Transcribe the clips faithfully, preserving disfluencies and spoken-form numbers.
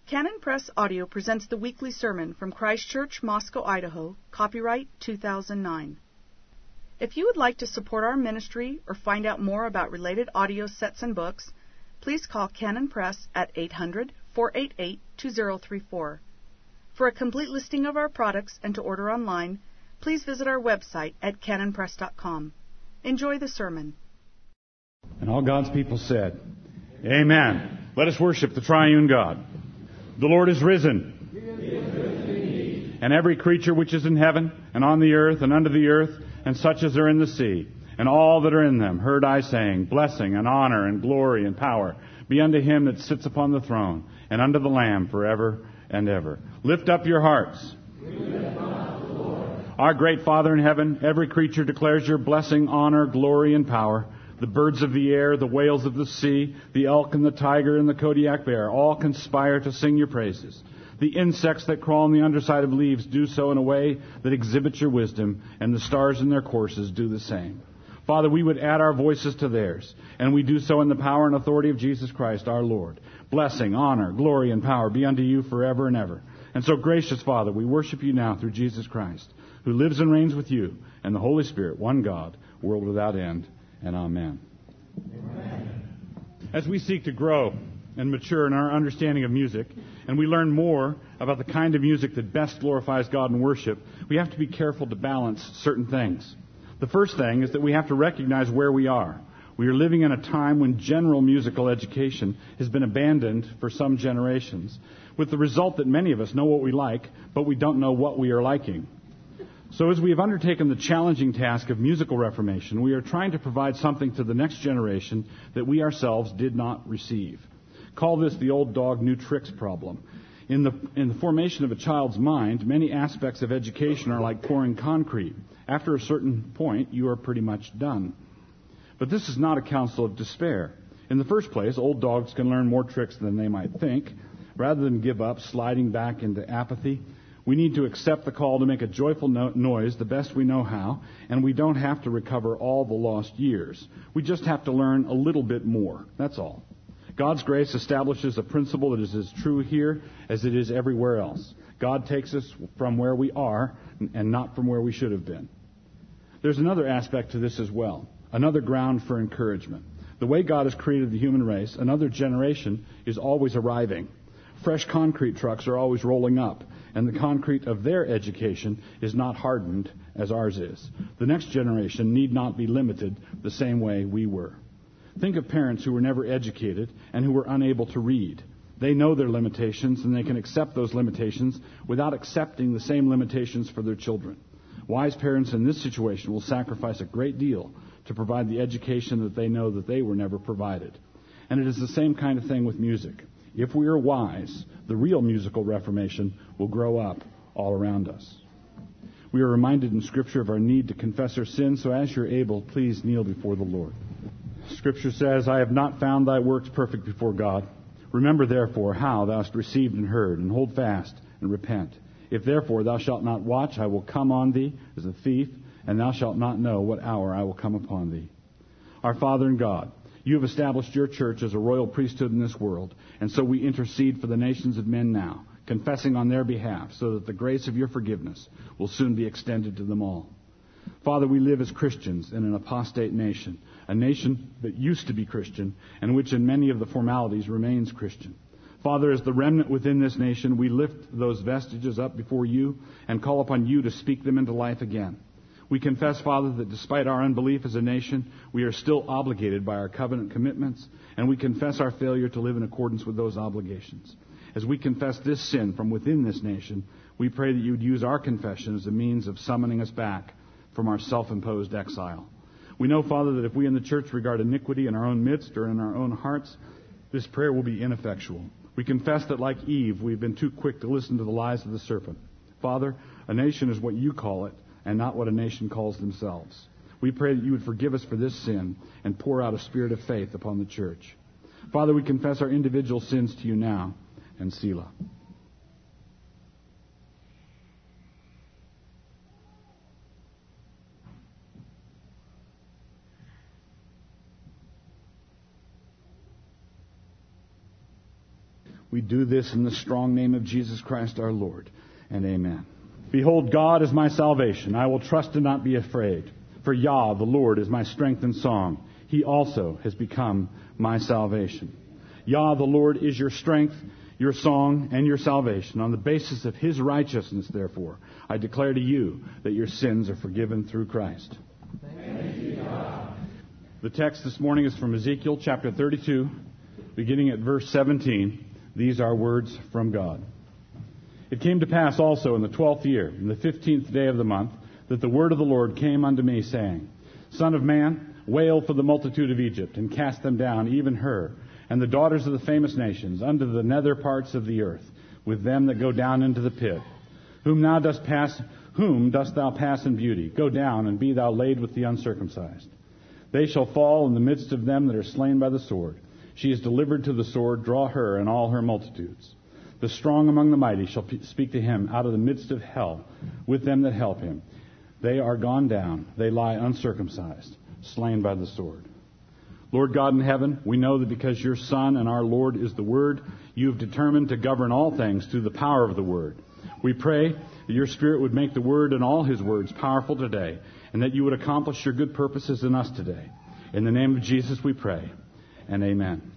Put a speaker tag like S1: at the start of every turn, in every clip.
S1: Canon Press Audio presents the weekly sermon from Christ Church, Moscow, Idaho, copyright two thousand nine. If you would like to support our ministry or find out more about related audio sets and books, please call Canon Press at eight hundred, four eight eight, two zero three four. For a complete listing of our products and to order online, please visit our website at canon press dot com. Enjoy the sermon.
S2: And all God's people said, Amen. Let us worship the triune God. The Lord is risen.
S3: He is risen indeed.
S2: And every creature which is in heaven, and on the earth, and under the earth, and such as are in the sea, and all that are in them, heard I saying, Blessing and honor and glory and power be unto him that sits upon the throne, and unto the Lamb forever and ever. Lift up your hearts.
S3: We lift up the Lord.
S2: Our great Father in heaven, every creature declares your blessing, honor, glory, and power. The birds of the air, the whales of the sea, the elk and the tiger and the Kodiak bear all conspire to sing your praises. The insects that crawl on the underside of leaves do so in a way that exhibits your wisdom, and the stars in their courses do the same. Father, we would add our voices to theirs, and we do so in the power and authority of Jesus Christ, our Lord. Blessing, honor, glory, and power be unto you forever and ever. And so, gracious Father, we worship you now through Jesus Christ, who lives and reigns with you and the Holy Spirit, one God, world without end. And amen.
S3: Amen.
S2: As we seek to grow and mature in our understanding of music, and we learn more about the kind of music that best glorifies God in worship, we have to be careful to balance certain things. The first thing is that we have to recognize where we are. We are living in a time when general musical education has been abandoned for some generations, with the result that many of us know what we like, but we don't know what we are liking. So as we have undertaken the challenging task of musical reformation, we are trying to provide something to the next generation that we ourselves did not receive. Call this the old dog, new tricks problem. In the, in the formation of a child's mind, many aspects of education are like pouring concrete. After a certain point, you are pretty much done. But this is not a counsel of despair. In the first place, old dogs can learn more tricks than they might think. Rather than give up, sliding back into apathy, we need to accept the call to make a joyful no- noise the best we know how, and we don't have to recover all the lost years. We just have to learn a little bit more. That's all. God's grace establishes a principle that is as true here as it is everywhere else. God takes us from where we are and not from where we should have been. There's another aspect to this as well, another ground for encouragement. The way God has created the human race, another generation is always arriving. Fresh concrete trucks are always rolling up, and the concrete of their education is not hardened as ours is. The next generation need not be limited the same way we were. Think of parents who were never educated and who were unable to read. They know their limitations, and they can accept those limitations without accepting the same limitations for their children. Wise parents in this situation will sacrifice a great deal to provide the education that they know that they were never provided. And it is the same kind of thing with music. If we are wise, the real musical reformation will grow up all around us. We are reminded in Scripture of our need to confess our sins, so as you're able, please kneel before the Lord. Scripture says, I have not found thy works perfect before God. Remember therefore how thou hast received and heard, and hold fast and repent. If therefore thou shalt not watch, I will come on thee as a thief, and thou shalt not know what hour I will come upon thee. Our Father in God, you have established your church as a royal priesthood in this world, and so we intercede for the nations of men now, confessing on their behalf, so that the grace of your forgiveness will soon be extended to them all. Father, we live as Christians in an apostate nation, a nation that used to be Christian, and which in many of the formalities remains Christian. Father, as the remnant within this nation, we lift those vestiges up before you and call upon you to speak them into life again. We confess, Father, that despite our unbelief as a nation, we are still obligated by our covenant commitments, and we confess our failure to live in accordance with those obligations. As we confess this sin from within this nation, we pray that you would use our confession as a means of summoning us back from our self-imposed exile. We know, Father, that if we in the church regard iniquity in our own midst or in our own hearts, this prayer will be ineffectual. We confess that, like Eve, we've been too quick to listen to the lies of the serpent. Father, a nation is what you call it, and not what a nation calls themselves. We pray that you would forgive us for this sin and pour out a spirit of faith upon the church. Father, we confess our individual sins to you now, and Selah. We do this in the strong name of Jesus Christ our Lord. And amen. Behold, God is my salvation. I will trust and not be afraid. For Yah, the Lord, is my strength and song. He also has become my salvation. Yah, the Lord, is your strength, your song, and your salvation. On the basis of His righteousness, therefore, I declare to you that your sins are forgiven through Christ.
S3: Thank you, God.
S2: The text this morning is from Ezekiel chapter thirty-two, beginning at verse seventeen. These are words from God. It came to pass also in the twelfth year, in the fifteenth day of the month, that the word of the Lord came unto me, saying, Son of man, wail for the multitude of Egypt, and cast them down, even her, and the daughters of the famous nations, unto the nether parts of the earth, with them that go down into the pit. Whom thou dost pass, whom dost thou pass in beauty? Go down, and be thou laid with the uncircumcised. They shall fall in the midst of them that are slain by the sword. She is delivered to the sword, draw her and all her multitudes. The strong among the mighty shall speak to him out of the midst of hell, with them that help him. They are gone down, they lie uncircumcised, slain by the sword. Lord God in heaven, we know that because your Son and our Lord is the Word, you have determined to govern all things through the power of the Word. We pray that your Spirit would make the Word and all his words powerful today, and that you would accomplish your good purposes in us today. In the name of Jesus we pray, and amen.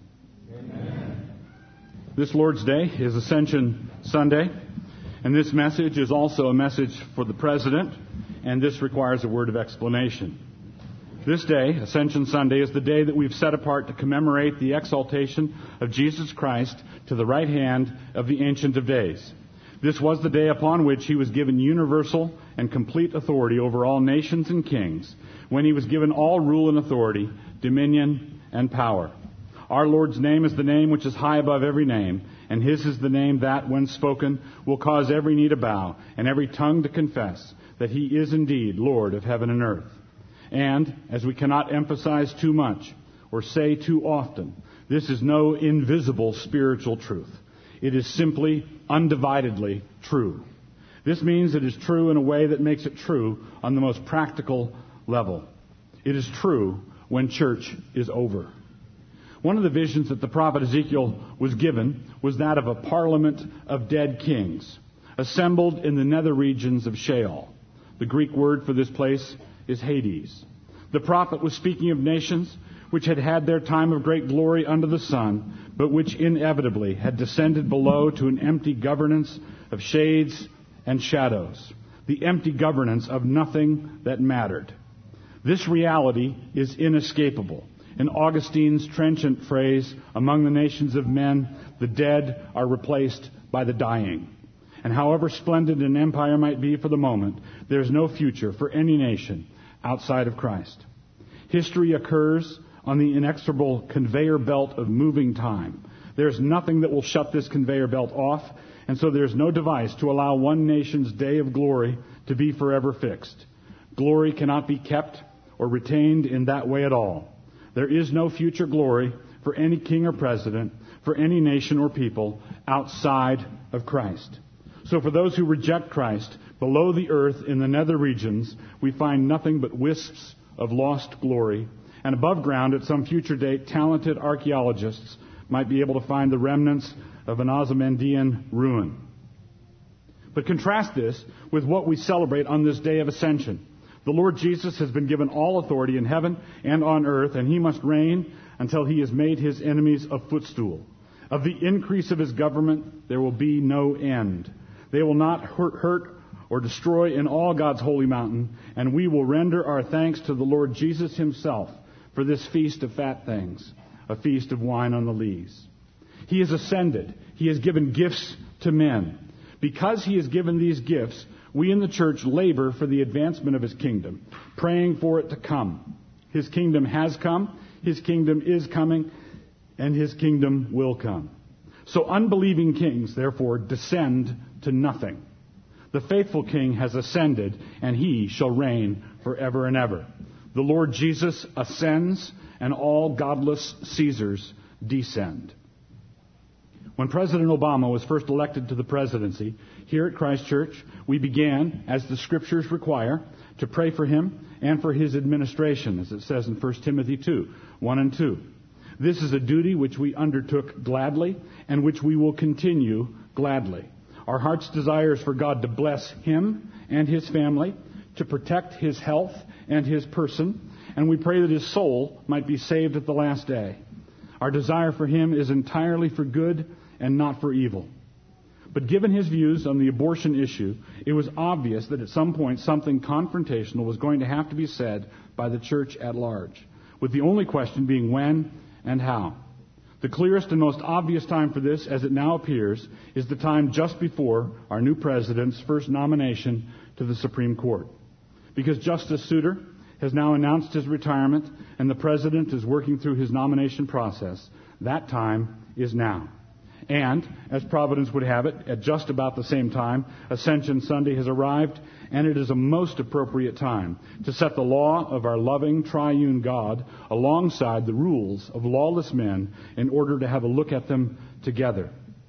S3: Amen.
S2: This Lord's Day is Ascension Sunday, and this message is also a message for the President, and this requires a word of explanation. This day, Ascension Sunday, is the day that we've set apart to commemorate the exaltation of Jesus Christ to the right hand of the Ancient of Days. This was the day upon which he was given universal and complete authority over all nations and kings, when he was given all rule and authority, dominion and power. Our Lord's name is the name which is high above every name, and his is the name that, when spoken, will cause every knee to bow and every tongue to confess that he is indeed Lord of heaven and earth. And, as we cannot emphasize too much or say too often, this is no invisible spiritual truth. It is simply undividedly true. This means it is true in a way that makes it true on the most practical level. It is true when church is over. One of the visions that the prophet Ezekiel was given was that of a parliament of dead kings, assembled in the nether regions of Sheol. The Greek word for this place is Hades. The prophet was speaking of nations which had had their time of great glory under the sun, but which inevitably had descended below to an empty governance of shades and shadows, the empty governance of nothing that mattered. This reality is inescapable. In Augustine's trenchant phrase, among the nations of men, the dead are replaced by the dying. And however splendid an empire might be for the moment, there is no future for any nation outside of Christ. History occurs on the inexorable conveyor belt of moving time. There's nothing that will shut this conveyor belt off, and so there's no device to allow one nation's day of glory to be forever fixed. Glory cannot be kept or retained in that way at all. There is no future glory for any king or president, for any nation or people outside of Christ. So for those who reject Christ, below the earth in the nether regions, we find nothing but wisps of lost glory. And above ground, at some future date, talented archaeologists might be able to find the remnants of an Ozymandian ruin. But contrast this with what we celebrate on this day of Ascension. The Lord Jesus has been given all authority in heaven and on earth, and he must reign until he has made his enemies a footstool. Of the increase of his government, there will be no end. They will not hurt, hurt or destroy in all God's holy mountain, and we will render our thanks to the Lord Jesus himself for this feast of fat things, a feast of wine on the lees. He has ascended. He has given gifts to men. Because he has given these gifts, we in the church labor for the advancement of his kingdom, praying for it to come. His kingdom has come, his kingdom is coming, and his kingdom will come. So unbelieving kings, therefore, descend to nothing. The faithful king has ascended, and he shall reign forever and ever. The Lord Jesus ascends, and all godless Caesars descend. When President Obama was first elected to the presidency, here at Christ Church, we began, as the Scriptures require, to pray for him and for his administration, as it says in First Timothy two, one and two. This is a duty which we undertook gladly and which we will continue gladly. Our heart's desire is for God to bless him and his family, to protect his health and his person, and we pray that his soul might be saved at the last day. Our desire for him is entirely for good and not for evil. But given his views on the abortion issue, it was obvious that at some point something confrontational was going to have to be said by the church at large, with the only question being when and how. The clearest and most obvious time for this, as it now appears, is the time just before our new president's first nomination to the Supreme Court. Because Justice Souter has now announced his retirement and the president is working through his nomination process, that time is now. And, as Providence would have it, at just about the same time, Ascension Sunday has arrived, and it is a most appropriate time to set the law of our loving triune God alongside the rules of lawless men in order to have a look at them together.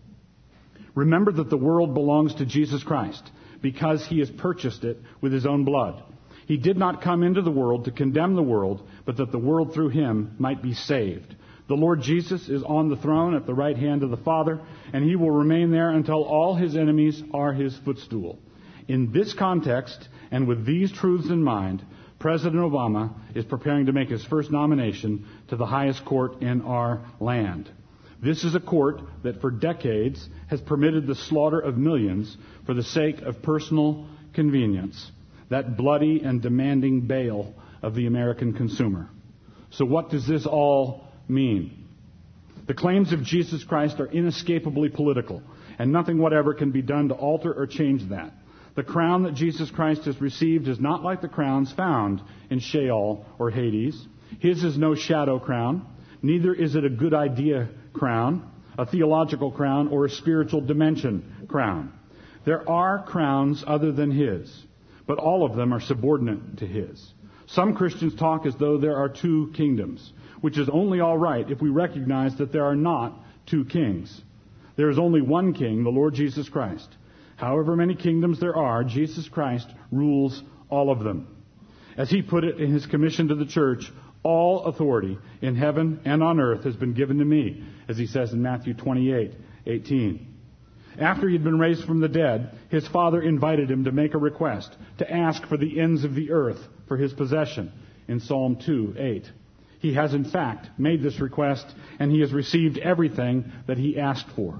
S2: Remember that the world belongs to Jesus Christ because he has purchased it with his own blood. He did not come into the world to condemn the world, but that the world through him might be saved. The Lord Jesus is on the throne at the right hand of the Father, and he will remain there until all his enemies are his footstool. In this context, and with these truths in mind, President Obama is preparing to make his first nomination to the highest court in our land. This is a court that for decades has permitted the slaughter of millions for the sake of personal convenience, that bloody and demanding bail of the American consumer. So what does this all mean? The claims of Jesus Christ are inescapably political, and nothing whatever can be done to alter or change that. The crown that Jesus Christ has received is not like the crowns found in Sheol or Hades. His is no shadow crown. Neither is it a good idea crown, a theological crown, or a spiritual dimension crown. There are crowns other than his, but all of them are subordinate to his. Some Christians talk as though there are two kingdoms, which is only all right if we recognize that there are not two kings. There is only one king, the Lord Jesus Christ. However many kingdoms there are, Jesus Christ rules all of them. As he put it in his commission to the church, all authority in heaven and on earth has been given to me, as he says in Matthew twenty-eight eighteen. After he had been raised from the dead, his Father invited him to make a request, to ask for the ends of the earth for his possession, in Psalm two eight. He has in fact made this request, and he has received everything that he asked for.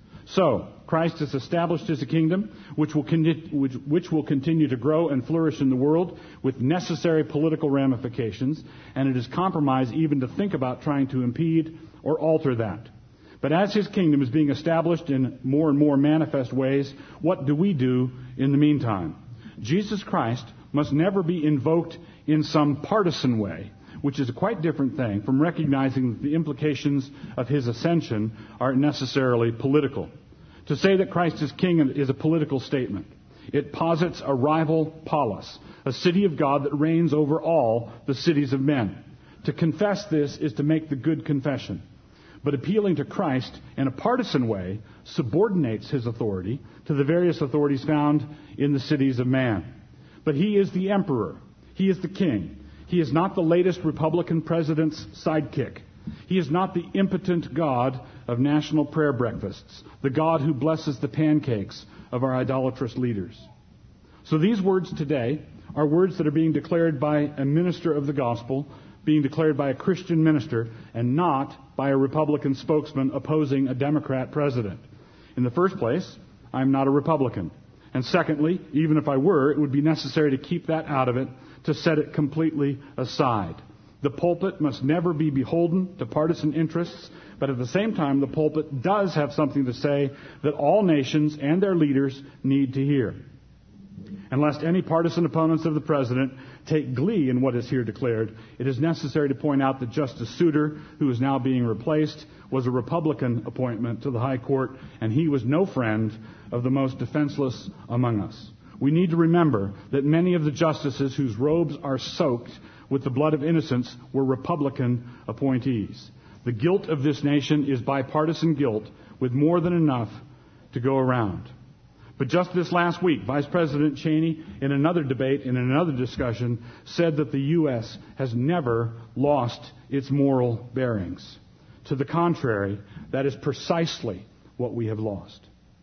S2: So, Christ has established his kingdom, which will, con- which, which will continue to grow and flourish in the world with necessary political ramifications, and it is compromise even to think about trying to impede or alter that. But as his kingdom is being established in more and more manifest ways, what do we do in the meantime? Jesus Christ must never be invoked in some partisan way, which is a quite different thing from recognizing that the implications of his ascension are necessarily political. To say that Christ is king is a political statement. It posits a rival polis, a city of God that reigns over all the cities of men. To confess this is to make the good confession. But appealing to Christ in a partisan way subordinates his authority to the various authorities found in the cities of man. But he is the emperor. He is the king. He is not the latest Republican president's sidekick. He is not the impotent God of national prayer breakfasts, the God who blesses the pancakes of our idolatrous leaders. So these words today are words that are being declared by a minister of the gospel, being declared by a Christian minister, and not by a Republican spokesman opposing a Democrat president. In the first place, I'm not a Republican. And secondly, even if I were, it would be necessary to keep that out of it, to set it completely aside. The pulpit must never be beholden to partisan interests, but at the same time, the pulpit does have something to say that all nations and their leaders need to hear. And lest any partisan opponents of the president take glee in what is here declared, it is necessary to point out that Justice Souter, who is now being replaced, was a Republican appointment to the High Court, and he was no friend of the most defenseless among us. We need to remember that many of the justices whose robes are soaked with the blood of innocents were Republican appointees. The guilt of this nation is bipartisan guilt with more than enough to go around. But just this last week, Vice President Cheney, in another debate, in another discussion, said that the U S has never lost its moral bearings. To the contrary, that is precisely what we have lost.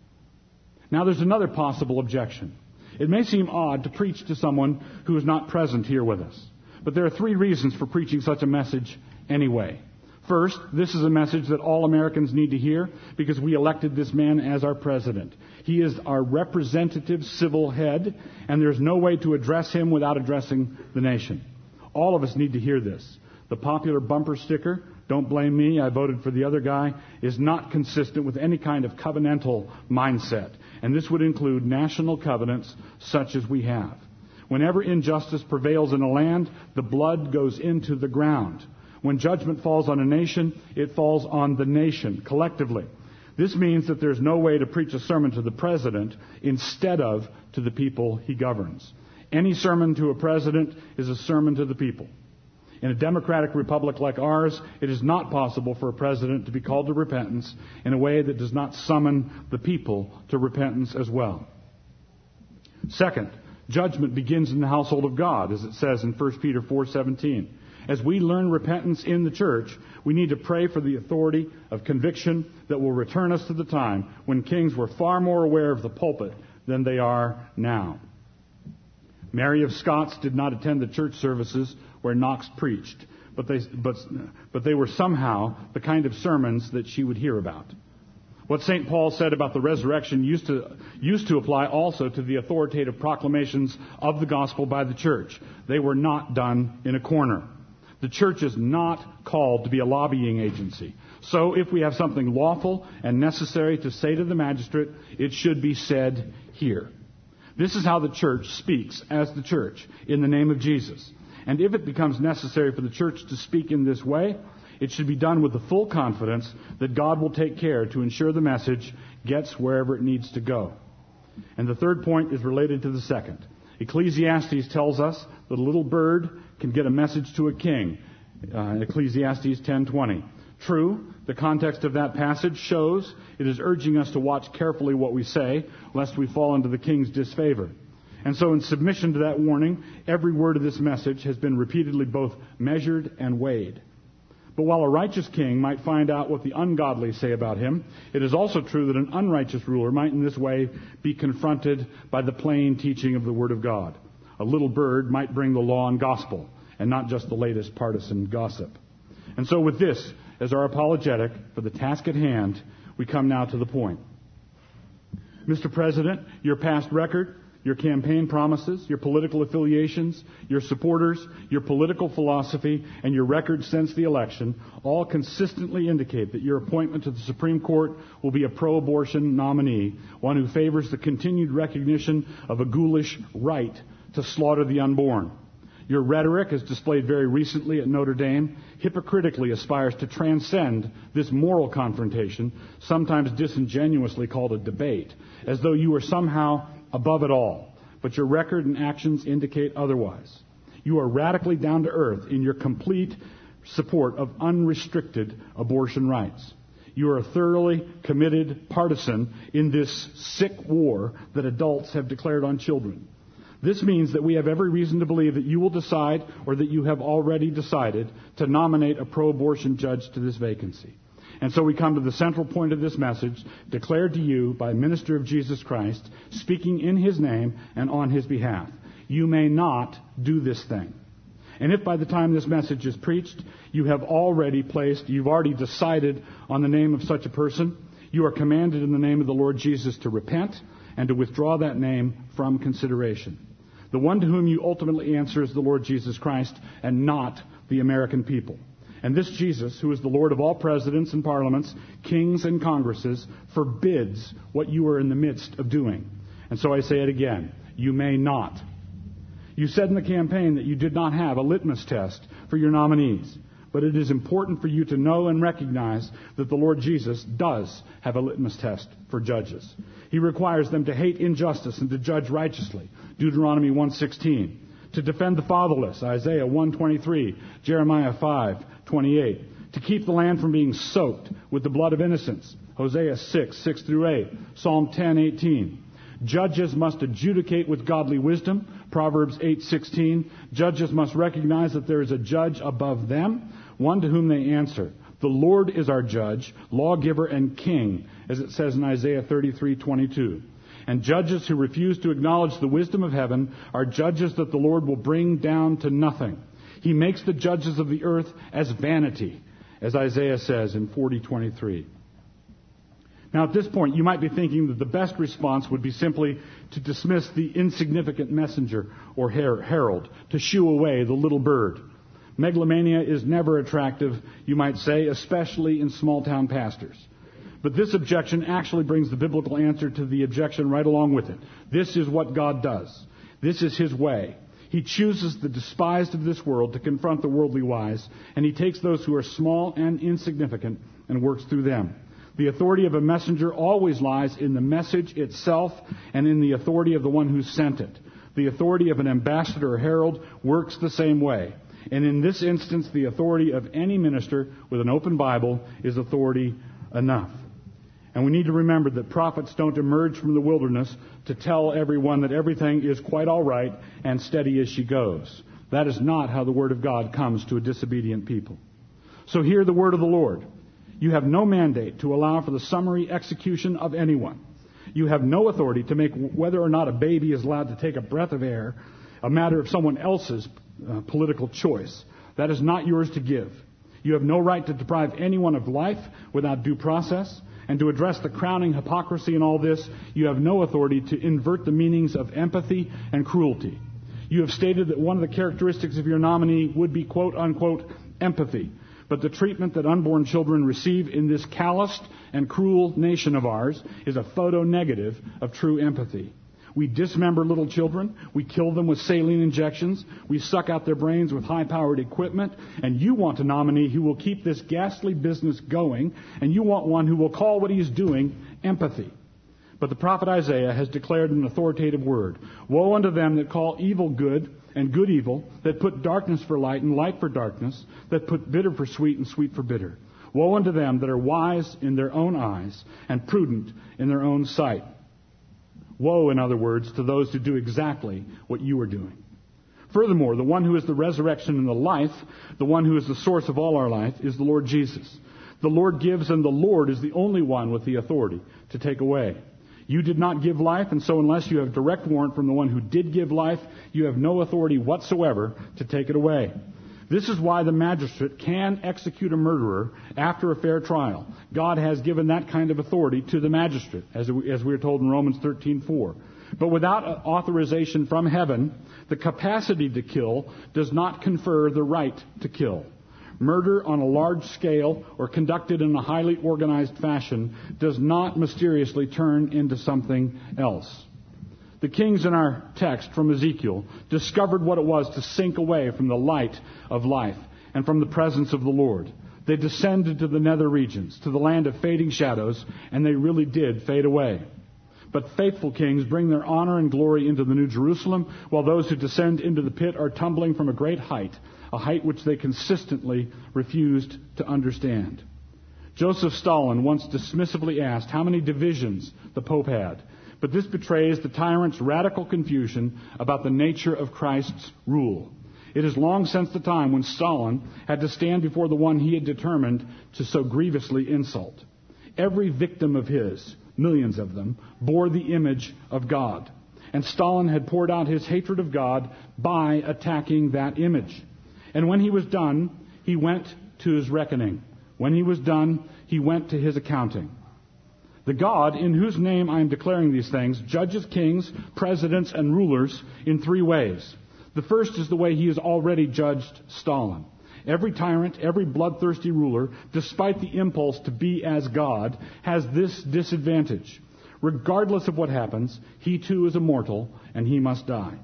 S2: Now there's another possible objection. It may seem odd to preach to someone who is not present here with us. But there are three reasons for preaching such a message anyway. First, this is a message that all Americans need to hear because we elected this man as our president. He is our representative civil head, and there's no way to address him without addressing the nation. All of us need to hear this. The popular bumper sticker, "Don't blame me, I voted for the other guy," is not consistent with any kind of covenantal mindset. And this would include national covenants such as we have. Whenever injustice prevails in a land, the blood goes into the ground. When judgment falls on a nation, it falls on the nation collectively. This means that there's no way to preach a sermon to the president instead of to the people he governs. Any sermon to a president is a sermon to the people. In a democratic republic like ours, it is not possible for a president to be called to repentance in a way that does not summon the people to repentance as well. Second, judgment begins in the household of God, as it says in First Peter four seventeen. As we learn repentance in the church, we need to pray for the authority of conviction that will return us to the time when kings were far more aware of the pulpit than they are now. Mary of Scots did not attend the church services where Knox preached, but they, but, but they were somehow the kind of sermons that she would hear about. What Saint Paul said about the resurrection used to, used to apply also to the authoritative proclamations of the gospel by the church. They were not done in a corner. The church is not called to be a lobbying agency. So if we have something lawful and necessary to say to the magistrate, it should be said here. This is how the church speaks as the church in the name of Jesus. And if it becomes necessary for the church to speak in this way, it should be done with the full confidence that God will take care to ensure the message gets wherever it needs to go. And the third point is related to the second. Ecclesiastes tells us that a little bird can get a message to a king. Uh, Ecclesiastes ten twenty. True, the context of that passage shows it is urging us to watch carefully what we say, lest we fall into the king's disfavor. And so in submission to that warning, every word of this message has been repeatedly both measured and weighed. But while a righteous king might find out what the ungodly say about him, it is also true that an unrighteous ruler might in this way be confronted by the plain teaching of the Word of God. A little bird might bring the law and gospel, and not just the latest partisan gossip. And so with this as our apologetic for the task at hand, we come now to the point. Mister President, your past record, your campaign promises, your political affiliations, your supporters, your political philosophy, and your record since the election all consistently indicate that your appointment to the Supreme Court will be a pro-abortion nominee, one who favors the continued recognition of a ghoulish right to slaughter the unborn. Your rhetoric, as displayed very recently at Notre Dame, hypocritically aspires to transcend this moral confrontation, sometimes disingenuously called a debate, as though you were somehow above it all. But your record and actions indicate otherwise. You are radically down to earth in your complete support of unrestricted abortion rights. You are a thoroughly committed partisan in this sick war that adults have declared on children. This means that we have every reason to believe that you will decide, or that you have already decided, to nominate a pro-abortion judge to this vacancy. And so we come to the central point of this message, declared to you by a minister of Jesus Christ, speaking in His name and on His behalf. You may not do this thing. And if by the time this message is preached, you have already placed, you've already decided on the name of such a person, you are commanded in the name of the Lord Jesus to repent and to withdraw that name from consideration. The one to whom you ultimately answer is the Lord Jesus Christ and not the American people. And this Jesus, who is the Lord of all presidents and parliaments, kings and congresses, forbids what you are in the midst of doing. And so I say it again. You may not. You said in the campaign that you did not have a litmus test for your nominees. But it is important for you to know and recognize that the Lord Jesus does have a litmus test for judges. He requires them to hate injustice and to judge righteously. Deuteronomy one sixteen. To defend the fatherless. Isaiah one twenty-three. Jeremiah five twenty-eight. To keep the land from being soaked with the blood of innocents. Hosea six, six through eight. Psalm ten eighteen. Judges must adjudicate with godly wisdom. Proverbs eight sixteen. Judges must recognize that there is a judge above them, one to whom they answer. The Lord is our judge, lawgiver, and king, as it says in Isaiah thirty-three twenty-two. And judges who refuse to acknowledge the wisdom of heaven are judges that the Lord will bring down to nothing. He makes the judges of the earth as vanity, as Isaiah says in forty twenty-three. Now at this point, you might be thinking that the best response would be simply to dismiss the insignificant messenger or her- herald, to shoo away the little bird. Megalomania is never attractive, you might say, especially in small-town pastors. But this objection actually brings the biblical answer to the objection right along with it. This is what God does. This is His way. He chooses the despised of this world to confront the worldly wise, and He takes those who are small and insignificant and works through them. The authority of a messenger always lies in the message itself and in the authority of the one who sent it. The authority of an ambassador or herald works the same way. And in this instance, the authority of any minister with an open Bible is authority enough. And we need to remember that prophets don't emerge from the wilderness to tell everyone that everything is quite all right and steady as she goes. That is not how the Word of God comes to a disobedient people. So hear the word of the Lord. You have no mandate to allow for the summary execution of anyone. You have no authority to make whether or not a baby is allowed to take a breath of air a matter of someone else's uh, political choice. That is not yours to give. You have no right to deprive anyone of life without due process. And to address the crowning hypocrisy in all this, you have no authority to invert the meanings of empathy and cruelty. You have stated that one of the characteristics of your nominee would be, quote unquote, empathy. But the treatment that unborn children receive in this calloused and cruel nation of ours is a photo negative of true empathy. We dismember little children. We kill them with saline injections. We suck out their brains with high-powered equipment. And you want a nominee who will keep this ghastly business going. And you want one who will call what he is doing empathy. But the prophet Isaiah has declared an authoritative word. Woe unto them that call evil good and good evil, that put darkness for light and light for darkness, that put bitter for sweet and sweet for bitter. Woe unto them that are wise in their own eyes and prudent in their own sight. Woe, in other words, to those who do exactly what you are doing. Furthermore, the one who is the resurrection and the life, the one who is the source of all our life, is the Lord Jesus. The Lord gives, and the Lord is the only one with the authority to take away. You did not give life, and so unless you have direct warrant from the one who did give life, you have no authority whatsoever to take it away. This is why the magistrate can execute a murderer after a fair trial. God has given that kind of authority to the magistrate, as we are told in Romans thirteen four. But without authorization from heaven, the capacity to kill does not confer the right to kill. Murder on a large scale or conducted in a highly organized fashion does not mysteriously turn into something else. The kings in our text from Ezekiel discovered what it was to sink away from the light of life and from the presence of the Lord. They descended to the nether regions, to the land of fading shadows, and they really did fade away. But faithful kings bring their honor and glory into the New Jerusalem, while those who descend into the pit are tumbling from a great height, a height which they consistently refused to understand. Joseph Stalin once dismissively asked how many divisions the Pope had. But this betrays the tyrant's radical confusion about the nature of Christ's rule. It is long since the time when Stalin had to stand before the one he had determined to so grievously insult. Every victim of his, millions of them, bore the image of God. And Stalin had poured out his hatred of God by attacking that image. And when he was done, he went to his reckoning. When he was done, he went to his accounting. The God in whose name I am declaring these things judges kings, presidents, and rulers in three ways. The first is the way he has already judged Stalin. Every tyrant, every bloodthirsty ruler, despite the impulse to be as God, has this disadvantage. Regardless of what happens, he too is a mortal, and he must die.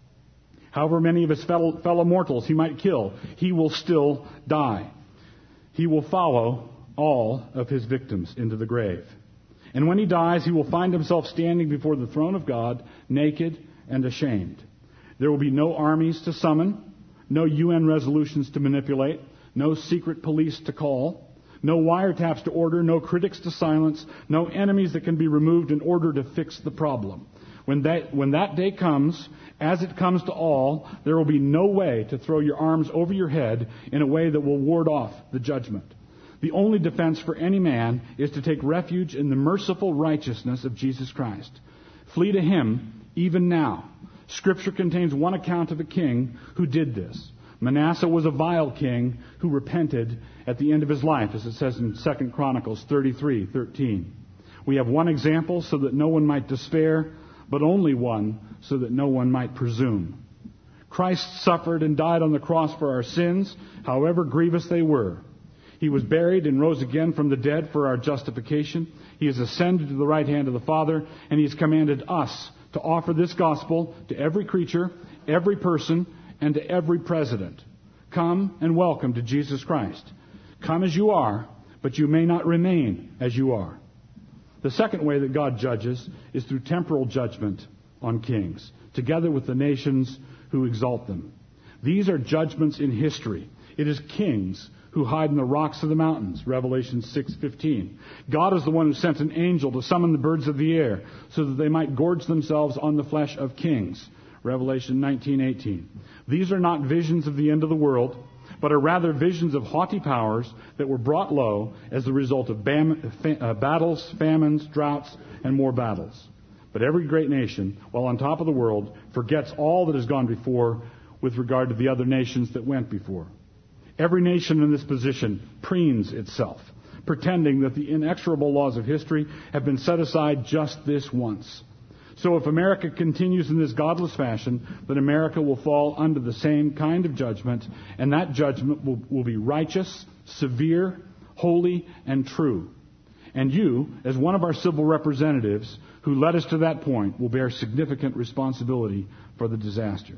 S2: However many of his fellow, fellow mortals he might kill, he will still die. He will follow all of his victims into the grave. And when he dies, he will find himself standing before the throne of God, naked and ashamed. There will be no armies to summon, no U N resolutions to manipulate, no secret police to call, no wiretaps to order, no critics to silence, no enemies that can be removed in order to fix the problem. When that, when that day comes, as it comes to all, there will be no way to throw your arms over your head in a way that will ward off the judgment. The only defense for any man is to take refuge in the merciful righteousness of Jesus Christ. Flee to Him even now. Scripture contains one account of a king who did this. Manasseh was a vile king who repented at the end of his life, as it says in Second Chronicles thirty-three thirteen. We have one example so that no one might despair, but only one so that no one might presume. Christ suffered and died on the cross for our sins, however grievous they were. He was buried and rose again from the dead for our justification. He has ascended to the right hand of the Father, and He has commanded us to offer this gospel to every creature, every person, and to every president. Come and welcome to Jesus Christ. Come as you are, but you may not remain as you are. The second way that God judges is through temporal judgment on kings, together with the nations who exalt them. These are judgments in history. It is kings who hide in the rocks of the mountains, Revelation six fifteen. God is the one who sent an angel to summon the birds of the air so that they might gorge themselves on the flesh of kings, Revelation nineteen eighteen. These are not visions of the end of the world, but are rather visions of haughty powers that were brought low as the result of bam, fa- uh, battles, famines, droughts, and more battles. But every great nation, while on top of the world, forgets all that has gone before with regard to the other nations that went before. Every nation in this position preens itself, pretending that the inexorable laws of history have been set aside just this once. So if America continues in this godless fashion, then America will fall under the same kind of judgment, and that judgment will, will be righteous, severe, holy, and true. And you, as one of our civil representatives who led us to that point, will bear significant responsibility for the disaster.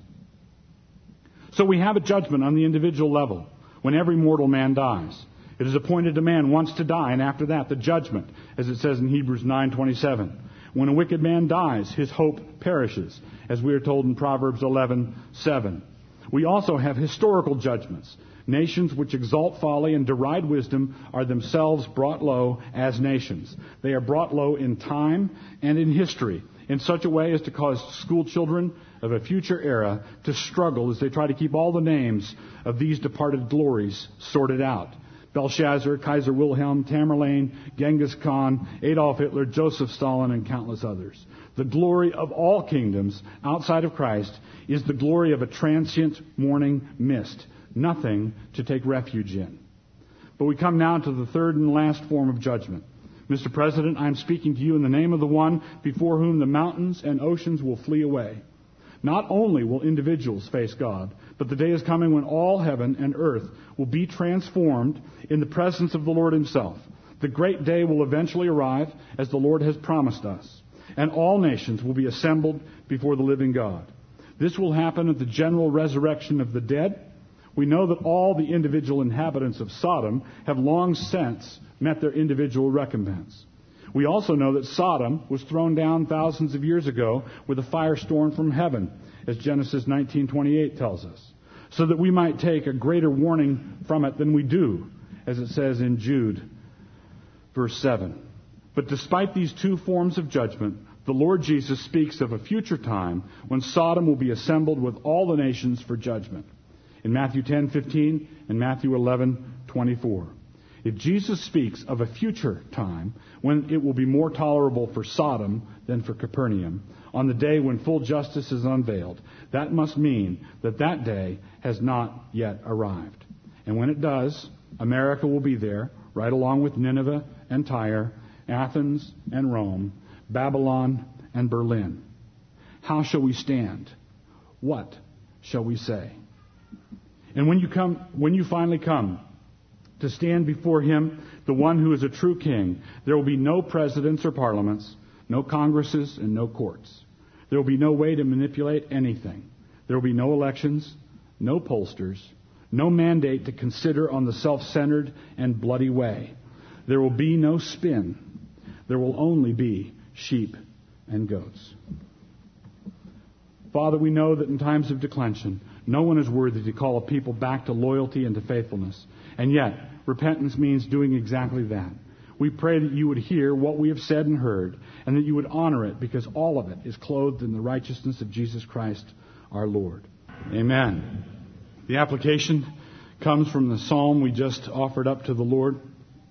S2: So we have a judgment on the individual level when every mortal man dies. It is appointed a man once to die, and after that the judgment, as it says in Hebrews nine twenty-seven. When a wicked man dies, his hope perishes, as we are told in Proverbs eleven seven. We also have historical judgments. Nations which exalt folly and deride wisdom are themselves brought low as nations. They are brought low in time and in history, in such a way as to cause school children of a future era to struggle as they try to keep all the names of these departed glories sorted out. Belshazzar, Kaiser Wilhelm, Tamerlane, Genghis Khan, Adolf Hitler, Joseph Stalin, and countless others. The glory of all kingdoms outside of Christ is the glory of a transient morning mist, nothing to take refuge in. But we come now to the third and last form of judgment. Mister President, I am speaking to you in the name of the one before whom the mountains and oceans will flee away. Not only will individuals face God, but the day is coming when all heaven and earth will be transformed in the presence of the Lord Himself. The great day will eventually arrive, as the Lord has promised us, and all nations will be assembled before the living God. This will happen at the general resurrection of the dead. We know that all the individual inhabitants of Sodom have long since met their individual recompense. We also know that Sodom was thrown down thousands of years ago with a firestorm from heaven, as Genesis nineteen twenty-eight tells us, so that we might take a greater warning from it than we do, as it says in Jude, verse seven. But despite these two forms of judgment, the Lord Jesus speaks of a future time when Sodom will be assembled with all the nations for judgment, in Matthew ten fifteen and Matthew eleven twenty-four. If Jesus speaks of a future time when it will be more tolerable for Sodom than for Capernaum, on the day when full justice is unveiled, that must mean that that day has not yet arrived. And when it does, America will be there, right along with Nineveh and Tyre, Athens and Rome, Babylon and Berlin. How shall we stand? What shall we say? And when you come, when you finally come to stand before Him, the one who is a true king, there will be no presidents or parliaments, no congresses, and no courts. There will be no way to manipulate anything. There will be no elections, no pollsters, no mandate to consider on the self-centered and bloody way. There will be no spin. There will only be sheep and goats. Father, we know that in times of declension, no one is worthy to call a people back to loyalty and to faithfulness. And yet, repentance means doing exactly that. We pray that you would hear what we have said and heard, and that you would honor it, because all of it is clothed in the righteousness of Jesus Christ, our Lord. Amen. The application comes from the psalm we just offered up to the Lord.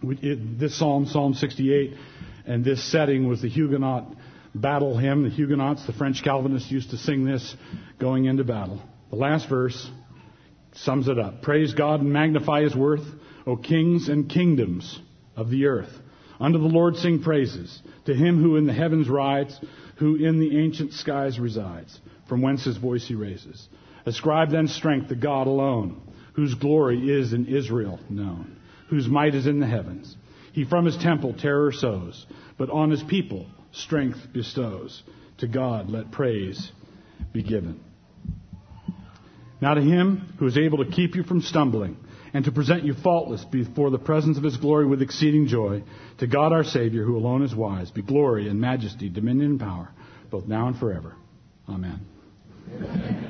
S2: It, this psalm, Psalm sixty-eight, and this setting was the Huguenot battle hymn. The Huguenots, the French Calvinists, used to sing this going into battle. The last verse sums it up. Praise God and magnify His worth, O kings and kingdoms of the earth. Unto the Lord sing praises, to Him who in the heavens rides, who in the ancient skies resides, from whence His voice He raises. Ascribe then strength to God alone, whose glory is in Israel known, whose might is in the heavens. He from His temple terror sows, but on His people strength bestows. To God let praise be given. Now to Him who is able to keep you from stumbling, and to present you faultless before the presence of His glory with exceeding joy, to God our Savior, who alone is wise, be glory and majesty, dominion and power, both now and forever. Amen. Amen.